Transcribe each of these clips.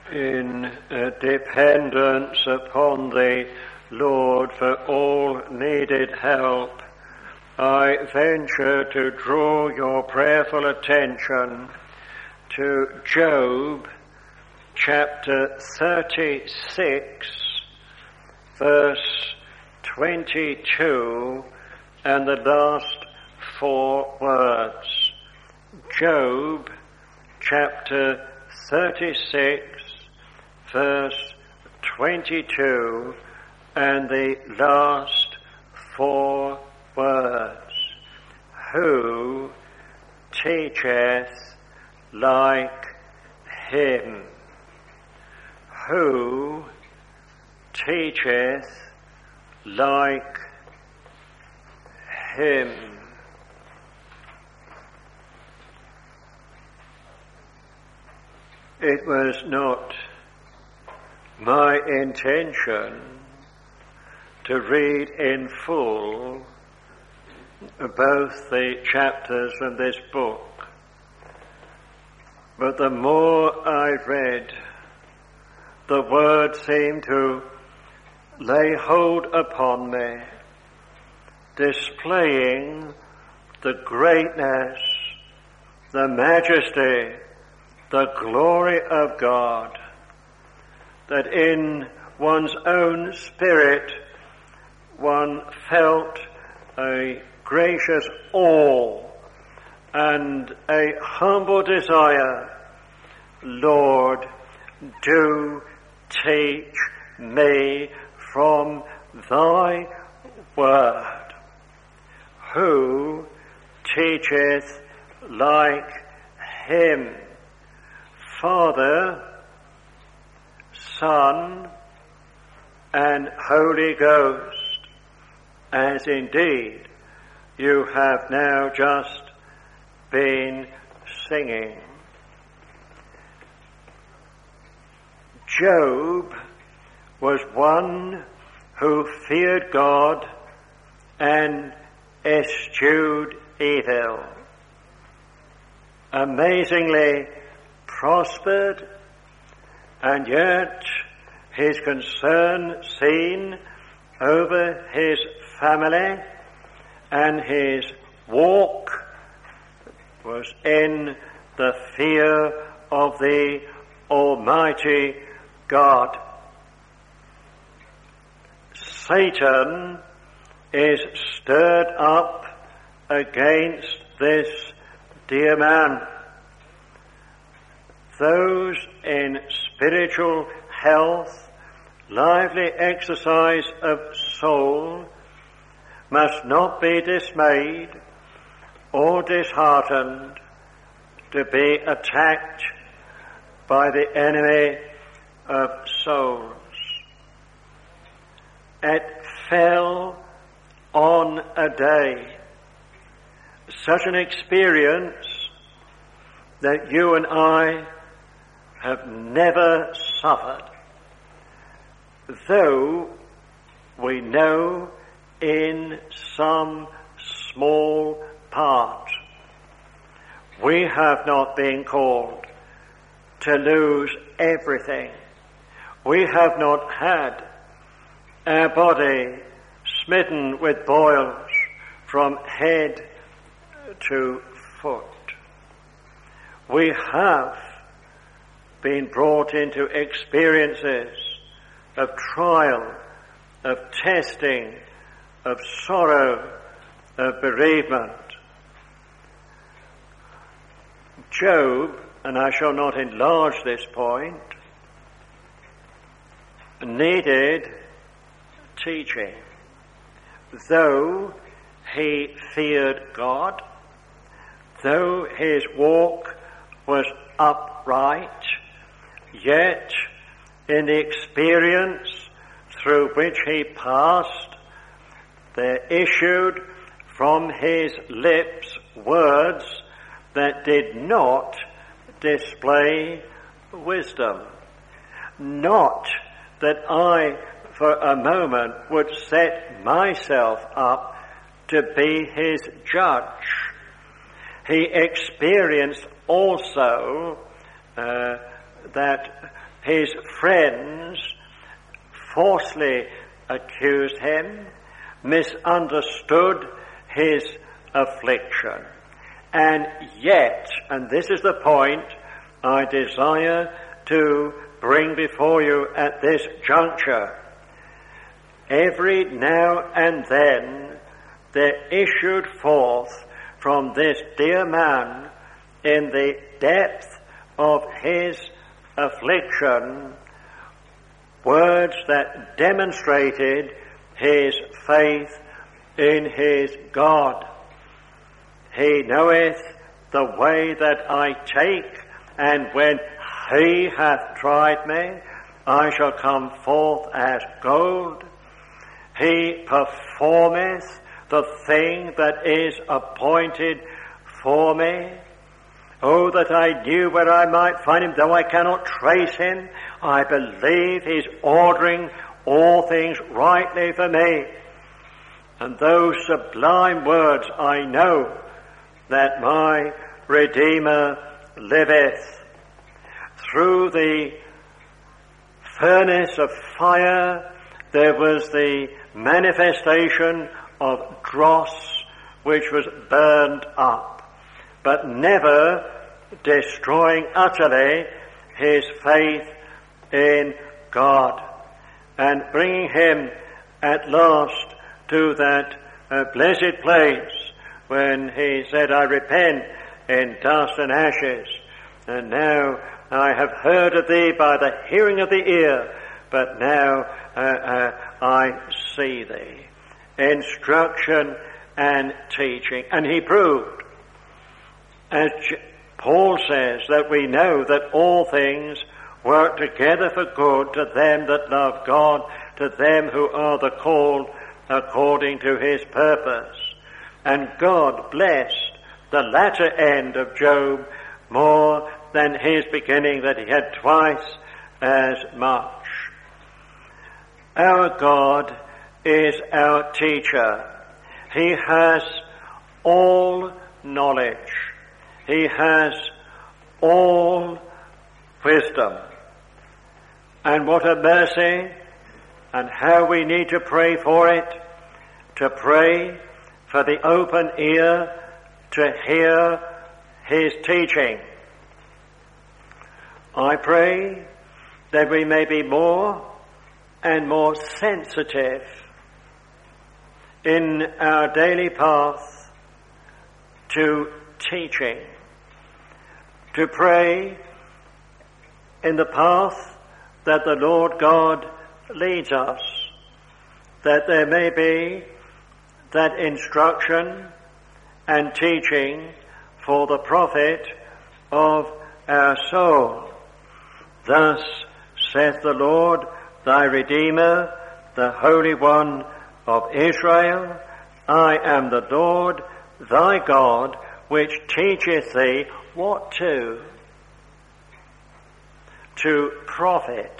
in dependence upon the Lord for all needed help, I venture to draw your prayerful attention to Job chapter 36, verse 22, and the last 4 words. Job chapter 36, verse 22, and the last 4 words. Who teacheth like him? Who teacheth like him? It was not my intention to read in full both the chapters from this book, but the more I read, the word seemed to lay hold upon me, displaying the greatness, the majesty, the glory of God, that in one's own spirit one felt a gracious awe and a humble desire. Lord, do teach me from thy word. Who teacheth like him? Father, Son, and Holy Ghost, as indeed you have now just been singing. Job was one who feared God and eschewed evil. Amazingly prospered, and yet his concern seen over his family and his walk was in the fear of the Almighty God. Satan is stirred up against this dear man. Those in spiritual health, lively exercise of soul, must not be dismayed or disheartened to be attacked by the enemy of souls. It fell on a day, such an experience that you and I have never suffered, though we know in some small part we have not been called to lose everything. We have not had our body smitten with boils from head to foot. We have been brought into experiences of trial, of testing, of sorrow, of bereavement. Job, and I shall not enlarge this point, needed teaching. Though he feared God, though his walk was upright, yet in the experience through which he passed, there issued from his lips words that did not display wisdom. Not that I, for a moment, would set myself up to be his judge. He experienced also that his friends falsely accused him, misunderstood his affliction. And yet, and this is the point I desire to bring before you at this juncture, every now and then there issued forth from this dear man, in the depth of his affliction, words that demonstrated his faith in his God. He knoweth the way that I take, and when he hath tried me, I shall come forth as gold. He performeth the thing that is appointed for me. Oh, that I knew where I might find him, though I cannot trace him. I believe he's ordering all things rightly for me. And those sublime words, I know that my Redeemer liveth. Through the furnace of fire, there was the manifestation of dross which was burned up, but never destroying utterly his faith in God, and bringing him at last to that blessed place when he said, I repent in dust and ashes, and now I have heard of thee by the hearing of the ear, but now I see thee. Instruction and teaching. And he proved, as Paul says, that we know that all things work together for good to them that love God, to them who are the called according to his purpose. And God blessed the latter end of Job more than his beginning, that he had twice as much. Our God is our teacher. He has all knowledge. He has all wisdom. And what a mercy, and how we need to pray for it, to pray for the open ear to hear his teaching. I pray that we may be more and more sensitive in our daily path to teaching, to pray in the path that the Lord God leads us, that there may be that instruction and teaching for the profit of our soul. Thus saith the Lord, thy Redeemer, the Holy One of Israel, I am the Lord thy God, which teacheth thee what to profit,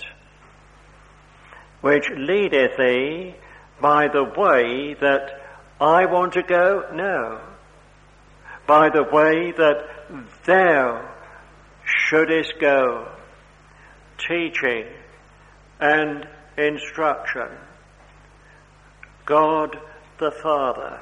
which leadeth thee by the way that I want to go? No. By the way that thou shouldest go. Teaching and instruction. God the Father,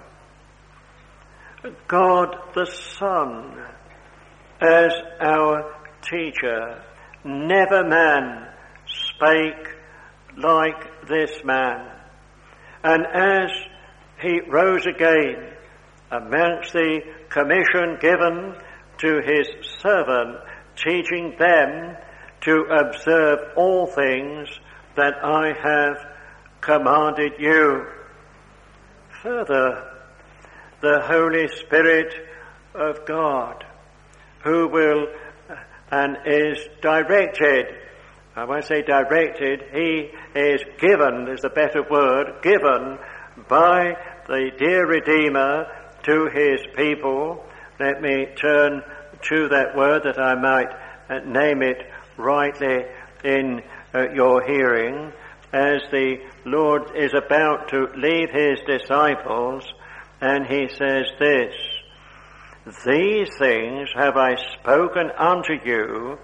God the Son as our teacher. Never man spake like this man. And as he rose again amongst the commission given to his servant, teaching them to observe all things that I have commanded you. Further, the Holy Spirit of God, who will and is directed, I won't say directed, he is given, is the better word, given by the dear Redeemer to his people. Let me turn to that word that I might name it rightly in your hearing, as the Lord is about to leave his disciples, and he says this, these things have I spoken unto you,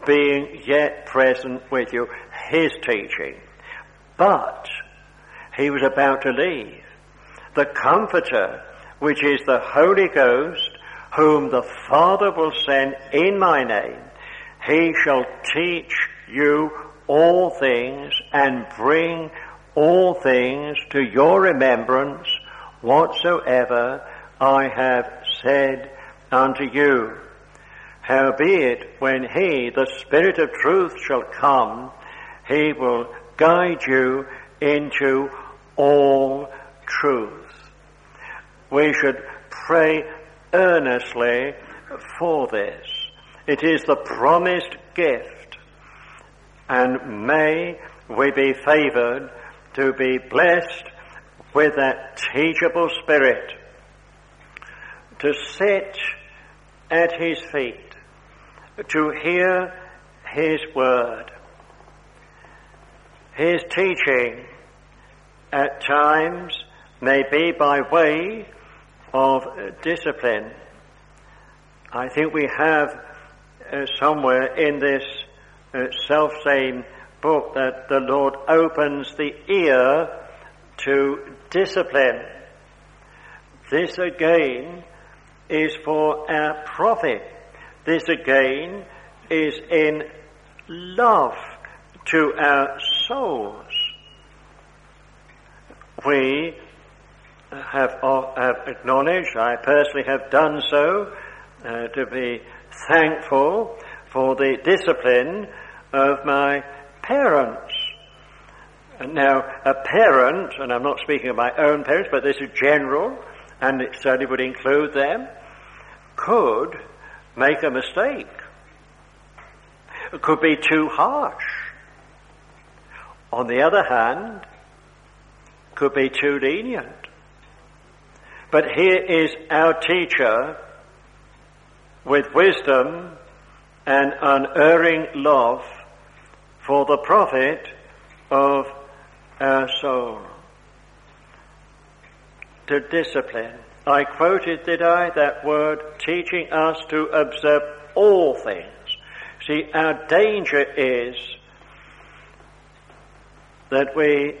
being yet present with you, his teaching. But he was about to leave. The Comforter, which is the Holy Ghost, whom the Father will send in my name, he shall teach you all things and bring all things to your remembrance whatsoever I have said unto you. Howbeit, when he, the Spirit of truth, shall come, he will guide you into all truth. We should pray earnestly for this. It is the promised gift, and may we be favoured to be blessed with that teachable Spirit, to sit at his feet, to hear his word. His teaching at times may be by way of discipline. I think we have somewhere in this self-same book that the Lord opens the ear to discipline. This again is for our profit. This again is in love to our souls. We have acknowledged, I personally have done so, to be thankful for the discipline of my parents. And now, a parent, and I'm not speaking of my own parents, but this is general, and it certainly would include them, could make a mistake. It could be too harsh. On the other hand, could be too lenient. But here is our teacher with wisdom and unerring love for the profit of our soul. To discipline. I quoted, did I, that word, teaching us to observe all things. See, our danger is that we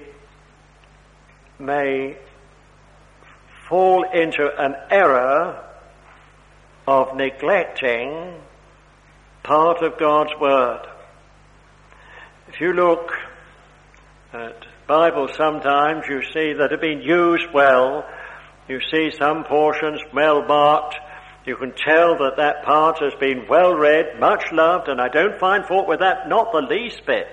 may fall into an error of neglecting part of God's Word. If you look at Bibles sometimes, you see that have been used well. You see some portions well marked. You can tell that that part has been well read, much loved, and I don't find fault with that, not the least bit.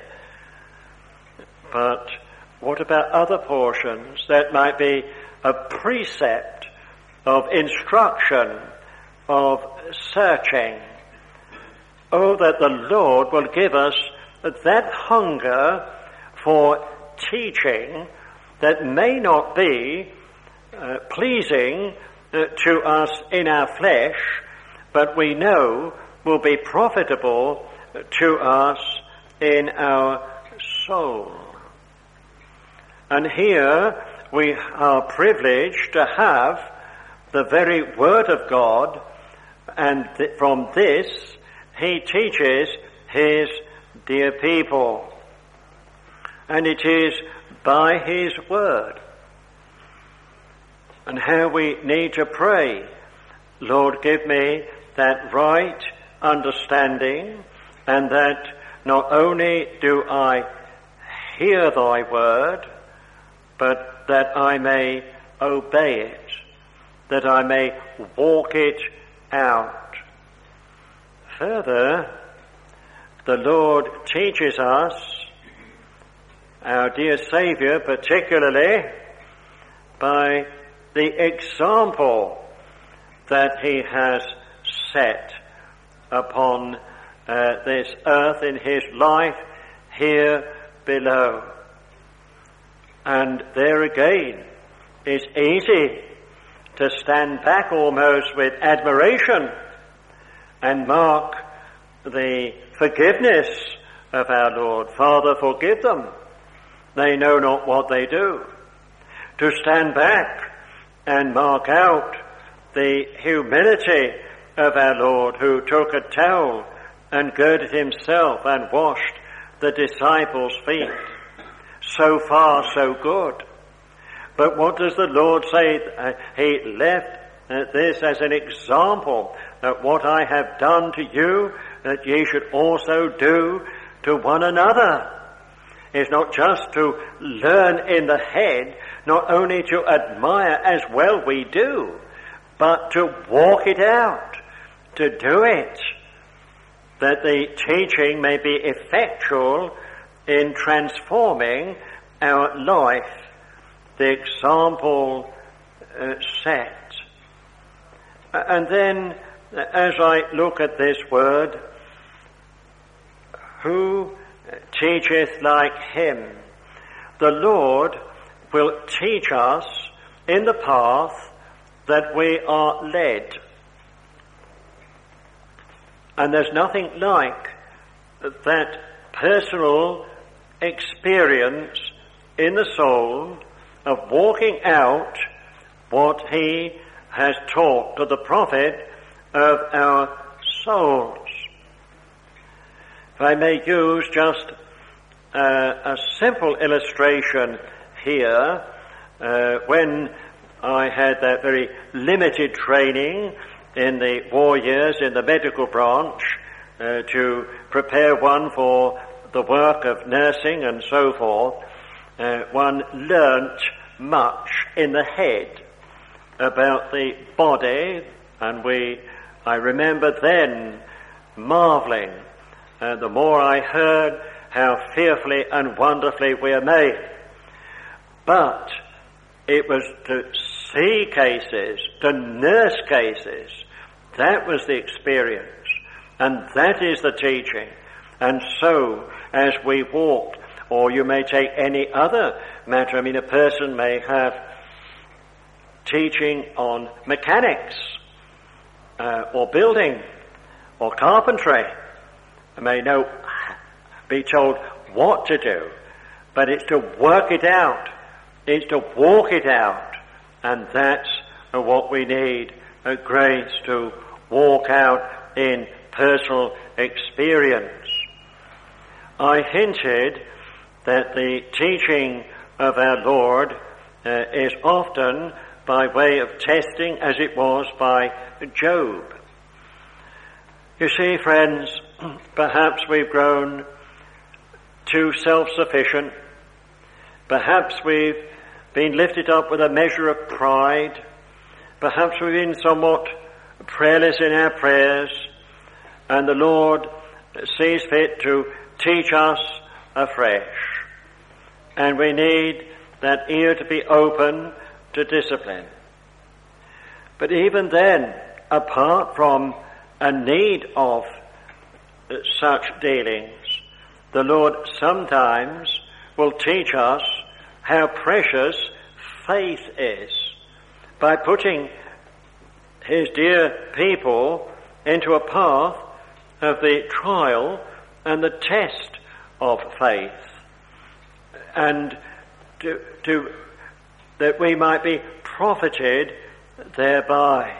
But what about other portions that might be a precept of instruction, of searching? Oh, that the Lord will give us that hunger for teaching that may not be pleasing to us in our flesh, but we know will be profitable to us in our soul. And here we are privileged to have the very Word of God, and from this he teaches his dear people. And it is by his Word. And how we need to pray, Lord, give me that right understanding, and that not only do I hear thy word, but that I may obey it, that I may walk it out. Further, the Lord teaches us, our dear Saviour particularly, by the example that he has set upon this earth in his life here below. And there again, it's easy to stand back almost with admiration and mark the forgiveness of our Lord. Father, forgive them. They know not what they do. To stand back and mark out the humility of our Lord, who took a towel and girded himself and washed the disciples' feet. So far, so good. But what does the Lord say? He left this as an example, that what I have done to you, that ye should also do to one another. It's not just to learn in the head, not only to admire, as well we do, but to walk it out, to do it, that the teaching may be effectual in transforming our life, the example set. And then, as I look at this word, who teacheth like him? The Lord will teach us in the path that we are led. And there's nothing like that personal experience in the soul of walking out what he has taught to the profit of our souls. If I may use just a simple illustration here, when I had that very limited training in the war years in the medical branch to prepare one for the work of nursing and so forth, one learnt much in the head about the body, and I remember then marvelling, the more I heard how fearfully and wonderfully we are made. But it was to see cases, to nurse cases, that was the experience, and that is the teaching. And so, as we walked, or you may take any other matter, I mean, a person may have teaching on mechanics, or building, or carpentry. I may be told what to do, but it's to work it out. It's to walk it out. And that's what we need, a grace to walk out in personal experience. I hinted that the teaching of our Lord is often by way of testing, as it was by Job. You see, friends, perhaps we've grown too self-sufficient. Perhaps we've been lifted up with a measure of pride. Perhaps we've been somewhat prayerless in our prayers, and the Lord sees fit to teach us afresh. And we need that ear to be open to discipline. But even then, apart from a need of such dealings, the Lord sometimes will teach us how precious faith is by putting his dear people into a path of the trial and the test of faith, and that we might be profited thereby.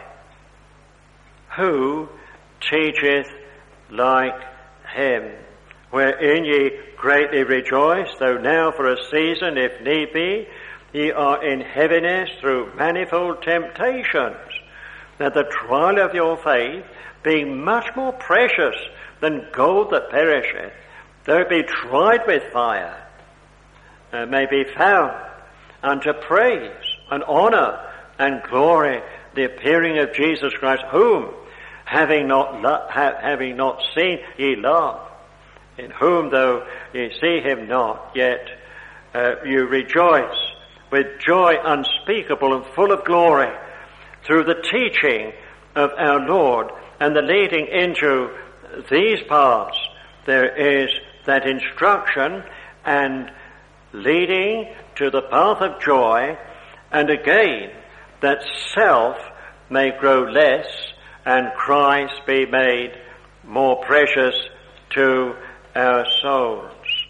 Who teacheth like him? Wherein ye greatly rejoice, though now for a season, if need be, ye are in heaviness through manifold temptations, that the trial of your faith, being much more precious than gold that perisheth, though it be tried with fire, may be found unto praise and honour and glory, the appearing of Jesus Christ, whom, having not seen, ye love, in whom, though ye see him not, yet you rejoice with joy unspeakable and full of glory, through the teaching of our Lord and the leading into these paths. There is that instruction and leading to the path of joy, and again that self may grow less and Christ be made more precious to our souls.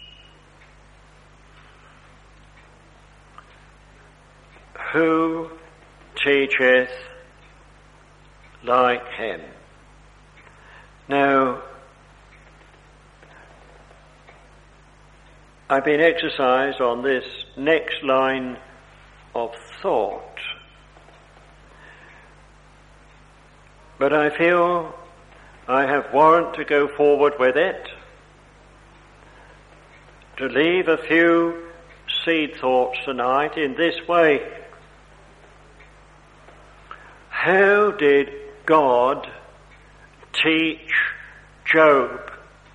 Who teacheth like him? Now, I've been exercised on this next line of thought. But I feel I have warrant to go forward with it, to leave a few seed thoughts tonight in this way. How did God teach Job?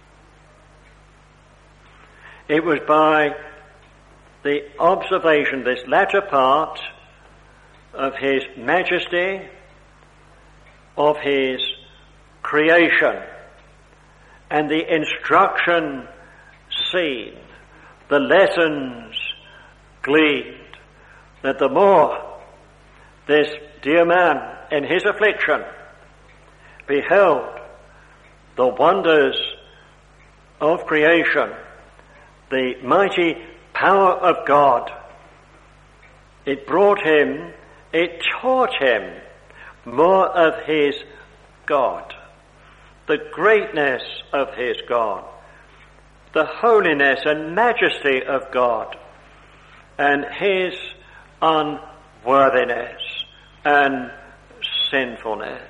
It was by the observation, this latter part, of his majesty, of his creation, and the instruction seen, the lessons gleaned, that the more this dear man in his affliction beheld the wonders of creation, the mighty power of God, it brought him, it taught him more of his God, the greatness of his God, the holiness and majesty of God, and his unworthiness and sinfulness.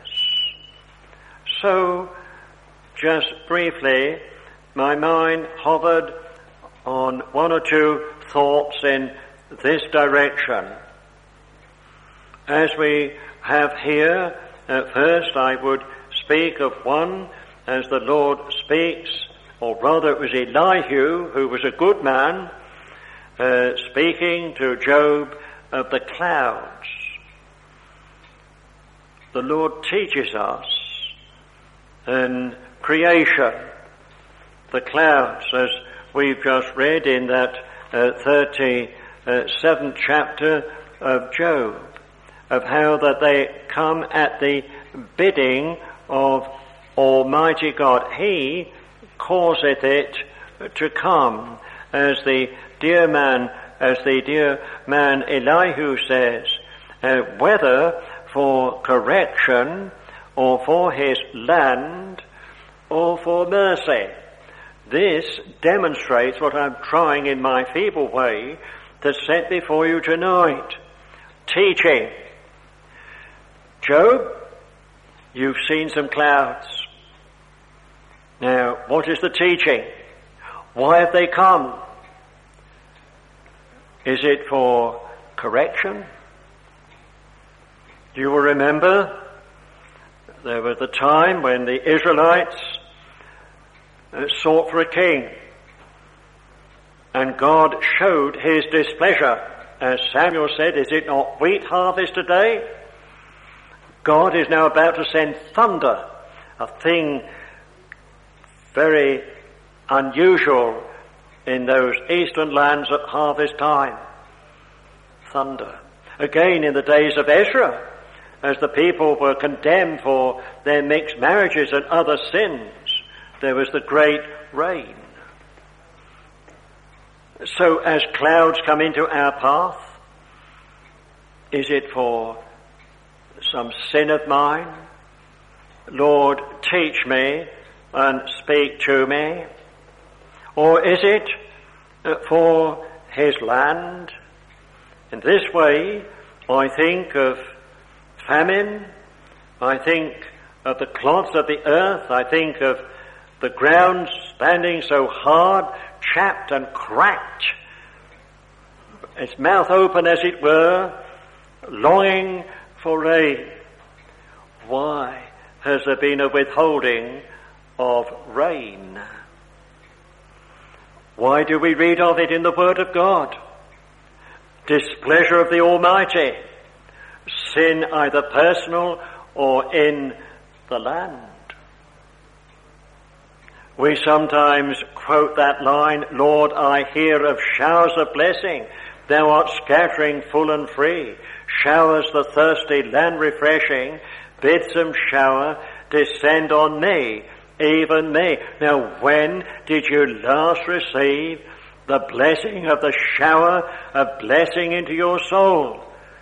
So, just briefly, my mind hovered on one or two thoughts in this direction. As we have here, at first I would speak of one as the Lord speaks, or rather it was Elihu, who was a good man, speaking to Job of the clouds. The Lord teaches us in creation, the clouds, as we've just read in that 37th chapter of Job, of how that they come at the bidding of Almighty God. He causeth it to come, as the dear man Elihu says, whether for correction or for his land or for mercy. This demonstrates what I'm trying in my feeble way to set before you tonight. Teaching. Job, you've seen some clouds. Now, what is the teaching? Why have they come? Is it for correction? You will remember there was the time when the Israelites sought for a king, and God showed his displeasure. As Samuel said, is it not wheat harvest today? God is now about to send thunder, a thing very unusual in those eastern lands at harvest time. Thunder. Again, in the days of Ezra, as the people were condemned for their mixed marriages and other sins, there was the great rain. So as clouds come into our path, is it for some sin of mine? Lord, teach me and speak to me. Or is it for his land? In this way, I think of famine, I think of the clods of the earth, I think of the ground standing so hard, chapped and cracked, its mouth open as it were, longing for rain. Why has there been a withholding of rain? Why do we read of it in the Word of God? Displeasure of the Almighty, sin either personal or in the land. We sometimes quote that line, Lord, I hear of showers of blessing. Thou art scattering full and free. Showers the thirsty, land refreshing. Bid some shower descend on me, even me. Now, when did you last receive the blessing of the shower of blessing into your soul?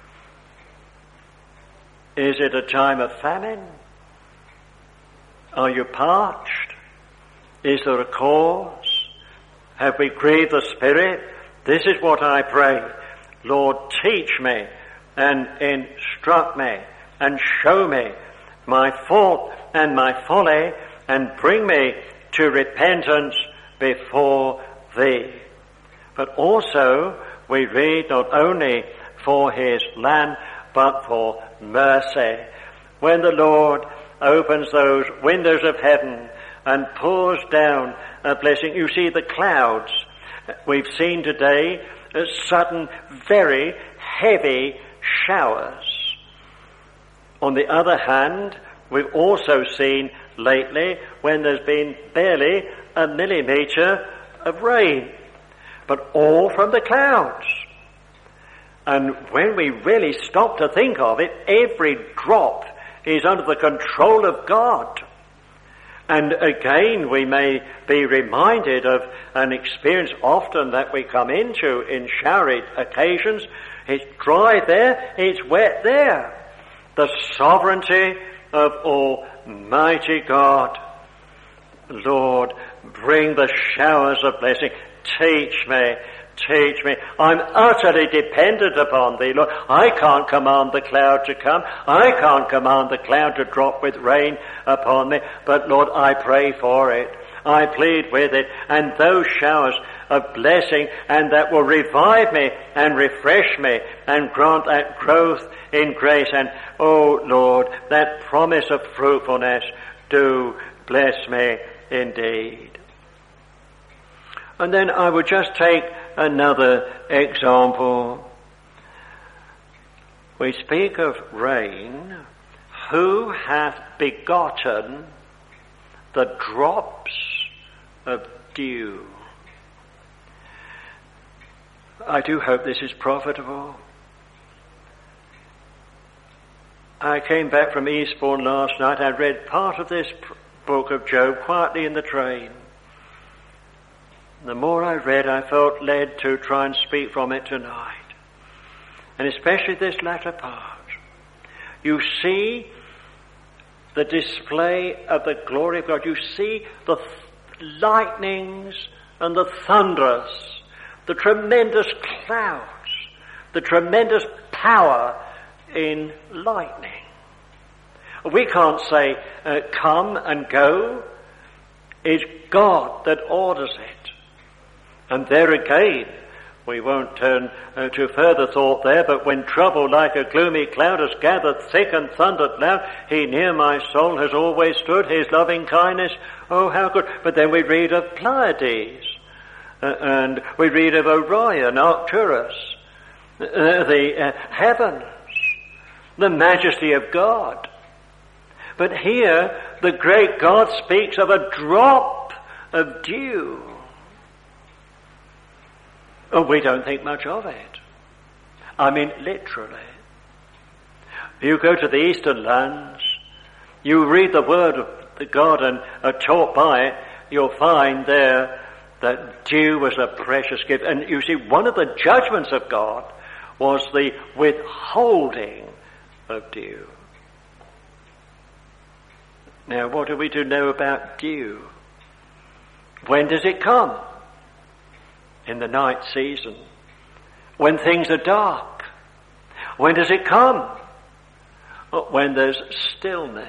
Is it a time of famine? Are you parched? Is there a cause? Have we grieved the Spirit? This is what I pray. Lord, teach me and instruct me and show me my fault and my folly and bring me to repentance before thee. But also we read not only for his land but for mercy. When the Lord opens those windows of heaven and pours down a blessing, you see the clouds we've seen today, sudden, very heavy showers. On the other hand, we've also seen lately when there's been barely a millimetre of rain, but all from the clouds. And when we really stop to think of it, every drop is under the control of God. And again, we may be reminded of an experience often that we come into in showery occasions. It's dry there, it's wet there. The sovereignty of Almighty God. Lord, bring the showers of blessing. Teach me. Teach me. I'm utterly dependent upon thee, Lord. I can't command the cloud to come. I can't command the cloud to drop with rain upon me. But Lord, I pray for it. I plead with it. And those showers of blessing, and that will revive me and refresh me and grant that growth in grace. And, oh Lord, that promise of fruitfulness, do bless me indeed. And then I would just take another example. We speak of rain. Who hath begotten the drops of dew? I do hope this is profitable. I came back from Eastbourne last night. I read part of this book of Job quietly in the train. The more I read, I felt led to try and speak from it tonight. And especially this latter part. You see the display of the glory of God. You see the lightnings and the thunders, the tremendous clouds, the tremendous power in lightning. We can't say, come and go. It's God that orders it. And there again, we won't turn to further thought there, but when trouble like a gloomy cloud has gathered thick and thundered loud, he near my soul has always stood, his loving kindness, oh how good. But then we read of Pleiades, and we read of Orion, Arcturus, the heavens, the majesty of God. But here, the great God speaks of a drop of dew. Oh, we don't think much of it. I mean, literally. You go to the eastern lands, you read the word of the God and are taught by it, you'll find there that dew was a precious gift. And you see, one of the judgments of God was the withholding of dew. Now, what are we to know about dew? When does it come? In the night season, when things are dark. When does it come? When there's stillness.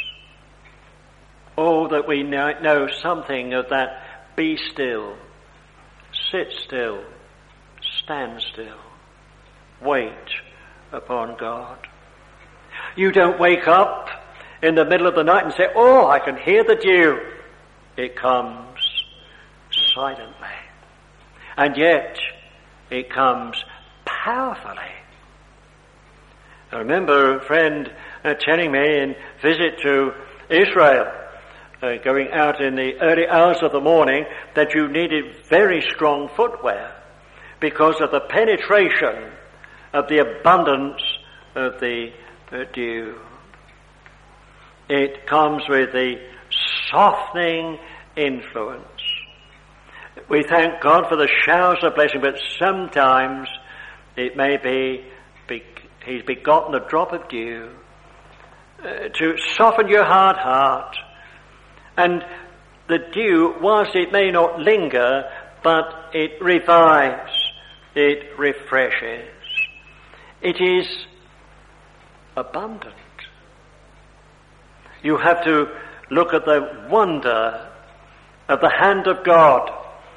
Oh, that we know something of that be still, sit still, stand still, wait upon God. You don't wake up in the middle of the night and say, oh, I can hear the dew. It comes silently. And yet, it comes powerfully. I remember a friend telling me in visit to Israel, going out in the early hours of the morning, that you needed very strong footwear because of the penetration of the abundance of the dew. It comes with the softening influence. We thank God for the showers of blessing, but sometimes it may be He's begotten a drop of dew to soften your hard heart. And the dew, whilst it may not linger, but it revives, it refreshes. It is abundant. You have to look at the wonder of the hand of God.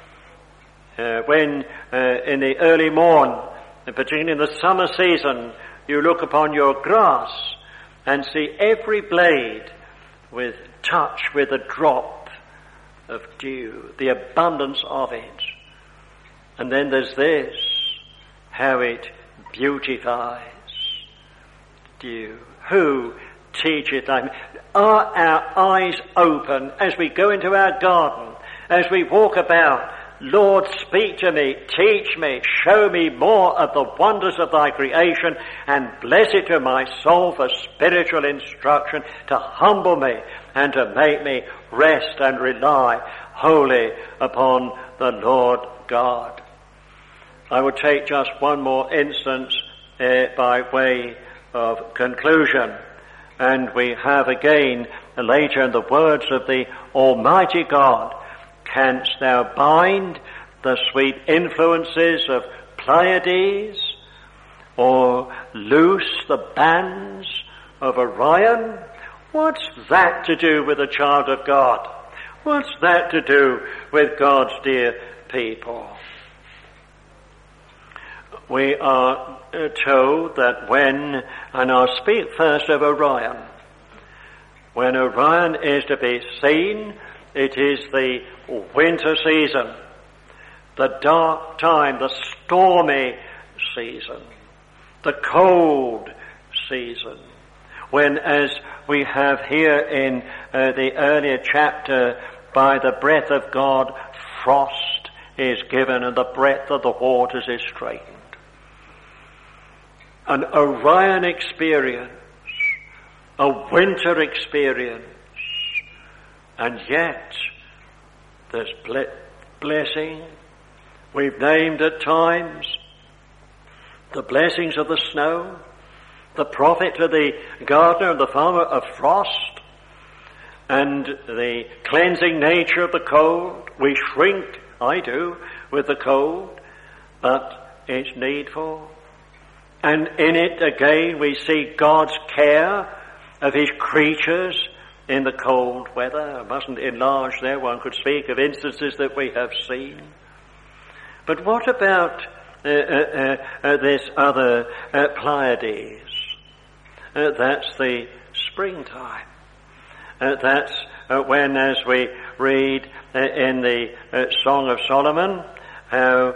When in the early morn, particularly in the summer season, you look upon your grass and see every blade with touch with a drop of dew, the abundance of it. And then there's this, how it beautifies dew. Who teacheth thy... Are our eyes open as we go into our garden, as we walk about? Lord, speak to me, teach me, show me more of the wonders of thy creation, and bless it to my soul for spiritual instruction, to humble me and to make me rest and rely wholly upon the Lord God. I will take just one more instance by way of conclusion. And we have again later in the words of the Almighty God, canst thou bind the sweet influences of Pleiades, or loose the bands of Orion? What's that to do with the child of God? What's that to do with God's dear people? We are told that when, and I'll speak first of Orion, when Orion is to be seen, it is the winter season, the dark time, the stormy season, the cold season, when, as we have here in the earlier chapter, by the breath of God, frost is given and the breadth of the waters is straitened. An Orion experience, a winter experience, and yet there's blessing. We've named at times the blessings of the snow, the profit to the gardener and the farmer of frost, and the cleansing nature of the cold. We shrink, I do, with the cold, but it's needful. And in it again we see God's care of his creatures in the cold weather. I mustn't enlarge there, one could speak of instances that we have seen. But what about this other Pleiades? That's the springtime. That's when, as we read in the Song of Solomon, how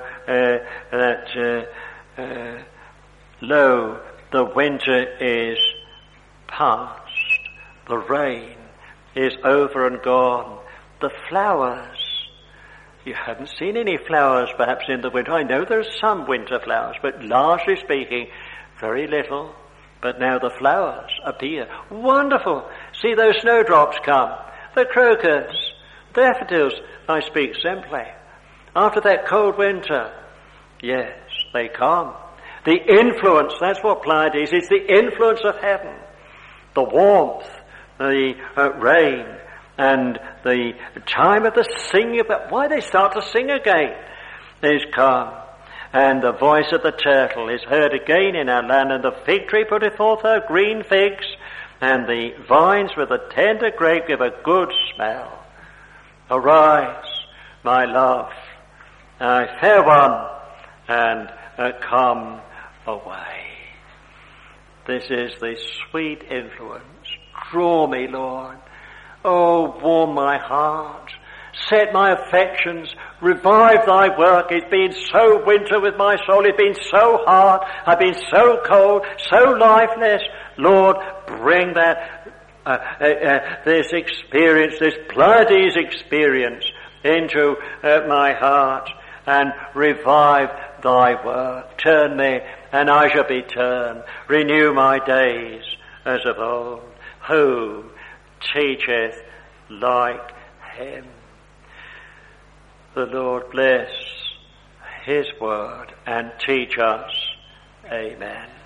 lo, the winter is past, the rain is over and gone, the flowers. You haven't seen any flowers perhaps in the winter. I know there are some winter flowers, but largely speaking, very little. But now the flowers appear. Wonderful! See those snowdrops come. The crocus, daffodils, I speak simply. After that cold winter, yes, they come. The influence, that's what Pleiades is, the influence of heaven. The warmth, the rain, and the time of the singing, but why they start to sing again is come. And the voice of the turtle is heard again in our land, and the fig tree putteth forth her green figs, and the vines with the tender grape give a good smell. Arise, my love, fair one, and come away. This is the sweet influence. Draw me, Lord. Oh, warm my heart. Set my affections. Revive thy work. It's been so winter with my soul. It's been so hard. I've been so cold, so lifeless. Lord, bring that, this experience, this Pleiades experience into my heart and revive thy work. Turn me and I shall be turned. Renew my days as of old. Who teacheth like him? The Lord bless his word and teach us. Amen.